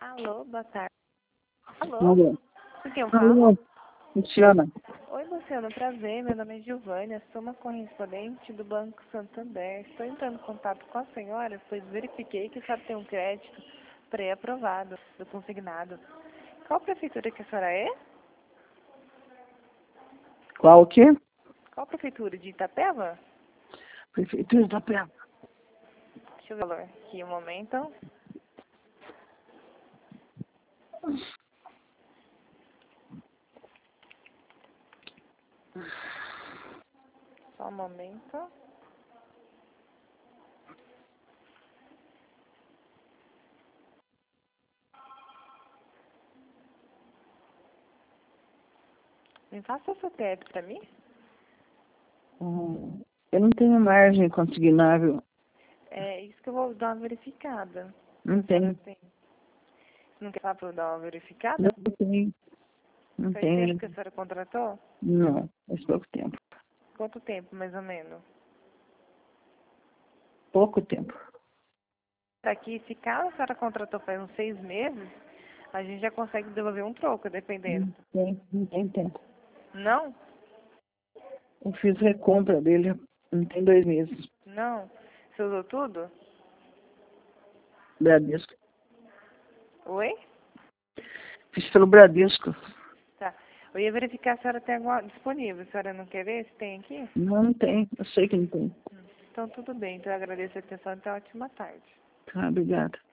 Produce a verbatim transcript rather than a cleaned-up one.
Alô, boa tarde. Alô? Alô? Com quem eu falo? Alô, Luciana. Oi, Luciano, prazer. Meu nome é Giovânia, sou uma correspondente do Banco Santander. Estou entrando em contato com a senhora, pois verifiquei que a senhora tem um crédito pré-aprovado do consignado. Qual prefeitura que a senhora é? Qual o quê? Qual prefeitura? De Itapeva? Prefeitura de Itapeva. Deixa eu ver o valor aqui um momento. Só um momento. Me faça o C P F para mim? Hum, eu não tenho margem consignável. É isso que eu vou dar uma verificada. Não tenho. Tem. Não quer falar para eu dar uma verificada? Não tenho. Não Faz tempo tenho. que a senhora contratou? Não, faz pouco tempo. Quanto tempo, mais ou menos? Pouco tempo. Aqui, se caso a senhora contratou faz uns seis meses, a gente já consegue devolver um troco, dependendo. Não tem, não tem tempo. Não? Eu fiz recompra dele, não tem dois meses. Não? Você usou tudo? Bradesco. Oi? Fiz pelo Bradesco. Tá. Eu ia verificar se a senhora tem alguma disponível. A senhora não quer ver se tem aqui? Não, não tem. Eu sei que não tem. Então, tudo bem. Então, eu agradeço a atenção e até uma ótima tarde. Tá, obrigada.